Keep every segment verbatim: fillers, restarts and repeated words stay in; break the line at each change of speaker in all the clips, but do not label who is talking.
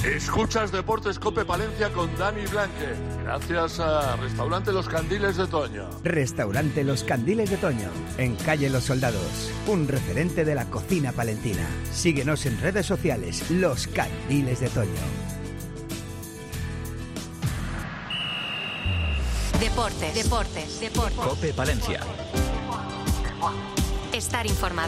Escuchas Deportes Cope Palencia con Dani Blanque, gracias a Restaurante Los Candiles de Toño.
Restaurante Los Candiles de Toño, en calle Los Soldados, un referente de la cocina palentina. Síguenos en redes sociales, Los Candiles de Toño.
Deportes, deportes, deportes.
Cope Palencia.
Estar informado.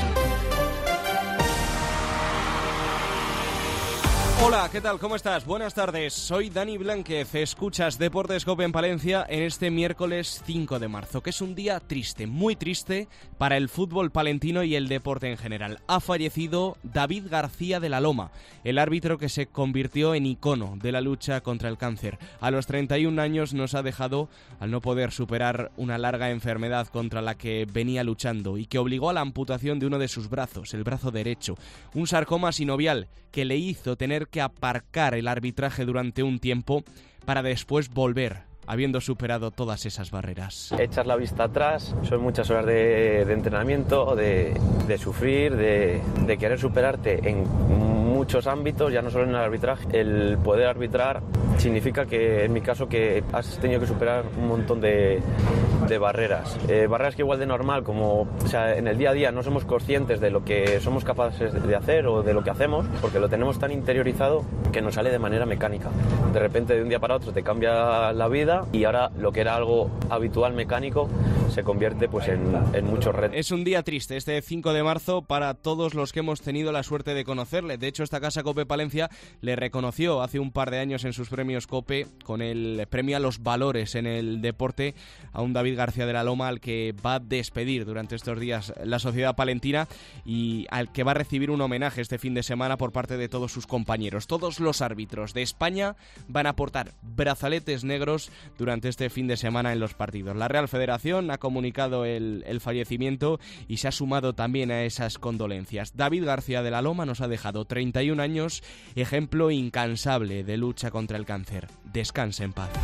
Hola, ¿qué tal? ¿Cómo estás? Buenas tardes, soy Dani Blánquez, escuchas Deportes Cope en Palencia en este miércoles cinco de marzo, que es un día triste, muy triste para el fútbol palentino y el deporte en general. Ha fallecido David García de la Loma, el árbitro que se convirtió en icono de la lucha contra el cáncer. A los treinta y un años nos ha dejado al no poder superar una larga enfermedad contra la que venía luchando y que obligó a la amputación de uno de sus brazos, el brazo derecho, un sarcoma sinovial que le hizo tener que aparcar el arbitraje durante un tiempo para después volver, habiendo superado todas esas barreras.
Echar la vista atrás, son muchas horas de, de entrenamiento, de, de sufrir, de, de querer superarte en muchos ámbitos, ya no solo en el arbitraje. El poder arbitrar significa que, en mi caso, que has tenido que superar un montón de, de barreras. Eh, barreras que igual de normal, como o sea, en el día a día no somos conscientes de lo que somos capaces de hacer o de lo que hacemos, porque lo tenemos tan interiorizado que nos sale de manera mecánica. De repente, de un día para otro, te cambia la vida y ahora lo que era algo habitual mecánico se convierte pues en, en muchos retos.
Es un día triste este cinco de marzo para todos los que hemos tenido la suerte de conocerle. De hecho, esta casa Cope Palencia le reconoció hace un par de años en sus premios Cope con el premio a los valores en el deporte a un David García de la Loma, al que va a despedir durante estos días la sociedad palentina y al que va a recibir un homenaje este fin de semana por parte de todos sus compañeros. Todos los árbitros de España van a portar brazaletes negros durante este fin de semana en los partidos. La Real Federación ha comunicado el, el fallecimiento y se ha sumado también a esas condolencias. David García de la Loma nos ha dejado treinta y un años, ejemplo incansable de lucha contra el cáncer. Descanse en paz.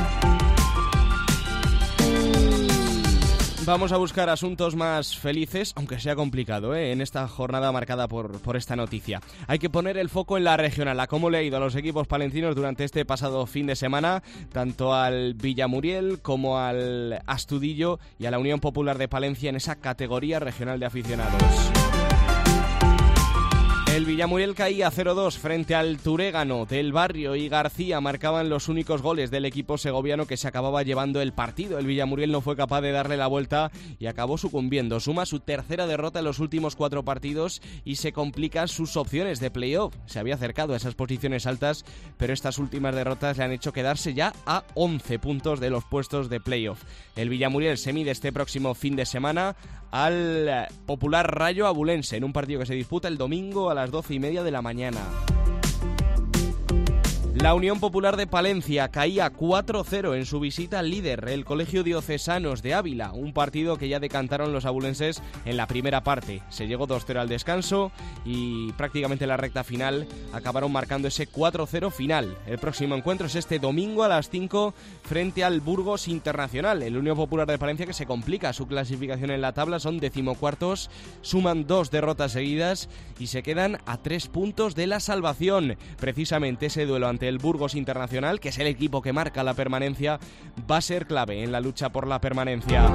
Vamos a buscar asuntos más felices, aunque sea complicado, ¿eh? En esta jornada marcada por, por esta noticia. Hay que poner el foco en la regional, a cómo le ha ido a los equipos palentinos durante este pasado fin de semana, tanto al Villamuriel como al Astudillo y a la Unión Popular de Palencia en esa categoría regional de aficionados. El Villamuriel caía cero dos frente al Turégano. Del Barrio y García marcaban los únicos goles del equipo segoviano que se acababa llevando el partido. El Villamuriel no fue capaz de darle la vuelta y acabó sucumbiendo. Suma su tercera derrota en los últimos cuatro partidos y se complican sus opciones de playoff. Se había acercado a esas posiciones altas, pero estas últimas derrotas le han hecho quedarse ya a once puntos de los puestos de playoff. El Villamuriel se mide este próximo fin de semana al Popular Rayo Abulense en un partido que se disputa el domingo a las doce y media de la mañana. La Unión Popular de Palencia caía cuatro cero en su visita al líder, el Colegio Diocesanos de Ávila, un partido que ya decantaron los abulenses en la primera parte. Se llegó dos cero al descanso y prácticamente en la recta final acabaron marcando ese cuatro cero final. El próximo encuentro es este domingo a las cinco frente al Burgos Internacional. El Unión Popular de Palencia, que se complica su clasificación en la tabla, son decimocuartos, suman dos derrotas seguidas y se quedan a tres puntos de la salvación. Precisamente ese duelo ante el Burgos Internacional, que es el equipo que marca la permanencia, va a ser clave en la lucha por la permanencia.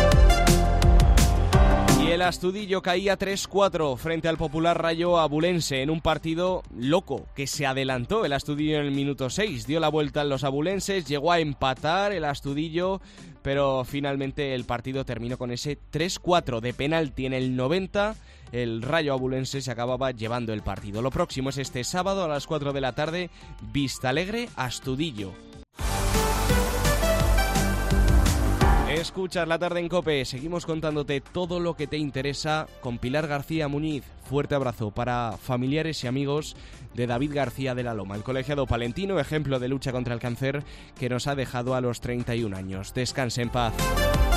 Y el Astudillo caía tres cuatro frente al Popular Rayo Abulense en un partido loco que se adelantó. El Astudillo en el minuto seis dio la vuelta a los abulenses, llegó a empatar el Astudillo, pero finalmente el partido terminó con ese tres cuatro de penalti en el noventa. El Rayo Abulense se acababa llevando el partido. Lo próximo es este sábado a las cuatro de la tarde, Vistalegre Astudillo. Escuchas La Tarde en COPE, seguimos contándote todo lo que te interesa con Pilar García Muñiz. Fuerte abrazo para familiares y amigos de David García de la Loma, el colegiado palentino, ejemplo de lucha contra el cáncer, que nos ha dejado a los treinta y un años. Descanse en paz.